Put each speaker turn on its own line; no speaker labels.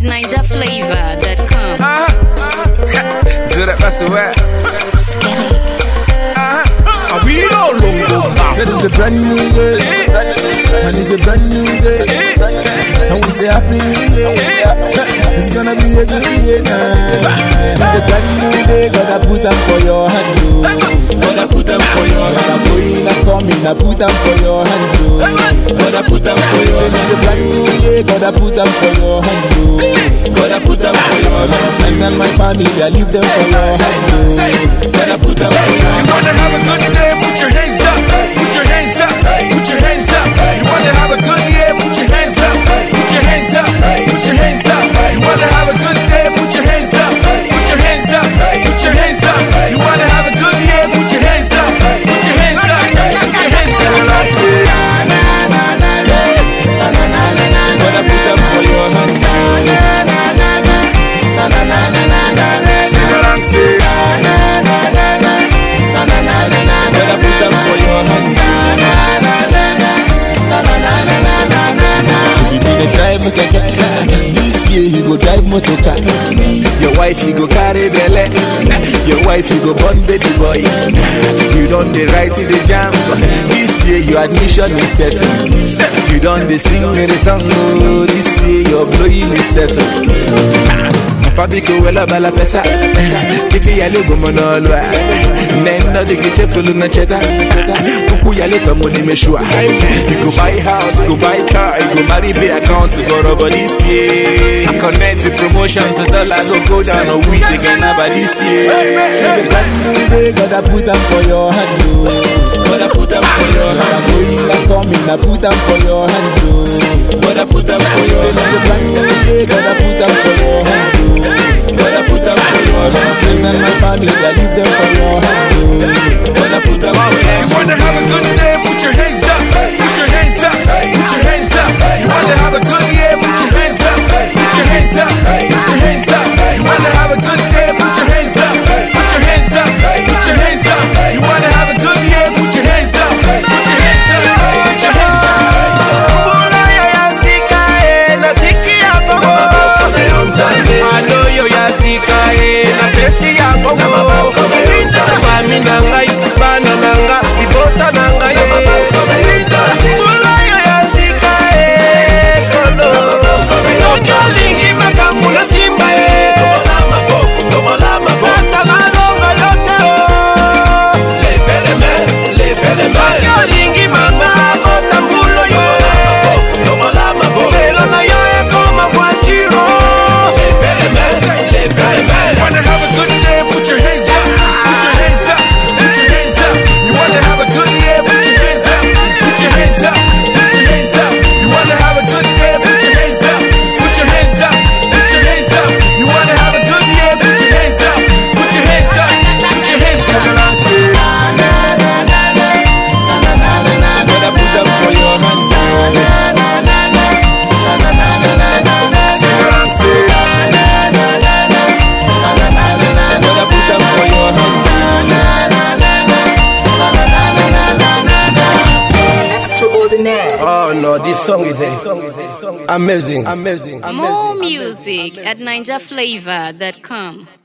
NinjaFlavor.com.
So that must have we don't go back.
That is a brand new day, and it's a brand new day, and we say happy new year. It's gonna be a good year now. It's a brand new day, gotta put them for your hand, gotta put them for your hand. I'm going, I'm coming, I put them for your hand, gotta put them for your hand. It's a brand new year, gotta put them for your hand, gotta put them for your hand. My friends and my family, I leave them for your hand, gotta put them for your hand.
You wanna have a good day? Put your hands up, put your hands up, put your hands up. You wanna have a good year? Put your hands up, put your hands up, put your hands up. You wanna have a good day? Put your hands up, put your hands up, put your hands up. You wanna have a good year? Put your hands up, put your hands up, put your hands up. Na na na na na na na na na. Gotta put them for your hand. Na na na na na na na na na na na. Sing along, say na na na na na na na na na. Gotta put them for your hand. Na na na na na na na na na na.
If you be the driver, this year you go drive motorcar.
Your wife you go carry belle. Your wife you go born baby boy. You done the right in the jam. This year your admission is settled. You done the sing the song. Oh, this year your blowing is settled. Pabiko wela bala fesa, kiki yale gomonolwa. Nenda de kiche fulu na cheta, kuku yale kamoni meshua. You go buy house, you go buy car, you go marry pay account go rubber this year. Connect the promotions, the dollar go down a week again about this year.
It's a brand new day, gotta put them for your hand,
gotta put them for your hand.
I'm going, I'm coming, I put them for your hand,
gotta put them for your hand.
It's a brand new day, gotta put them for your hand.
Gotta put them for your hand.
My friends and my family, I leave them for your hand.
Gotta put them for your hand. You wanna have a good day? Put your hands up. Put your hands up. Put your hands up. You wanna have a good year? Put your hands up. Put your hands up. Put your hands up. You wanna have a good day? Put your hands up. Put your hands up. Put your hands up. You wanna have a good year? Put your hands up. Put your hands up. Put your hands up.
I know you yasikae na pesi ya bongo Fami nanga, bana nanga, ibota nanga Mula yo yasikae kono Soka lingi makamula simba Santa malonga yote Leve le main Soka lingi mama, bota mbulo yo Velo na yo e koma voituro
Wanna have a good day? Put your hands up. Put your hands up. Put your hands up. You wanna have a good year? Put your hands up. Put your hands up. Put your hands up. You wanna have a good day? Put your hands up. Put your hands up. Put your hands up. You wanna have a good year? Put your hands up. Put your hands up. Put your hands up. Na na na na na na na na na. Gotta put them for your hand. Na na na na na na na na na na. Sing along, say na na na na na. Gotta put them for your hand.
Extraordinaire.
Oh no, this song is amazing.
More music at NinjaFlavor.com.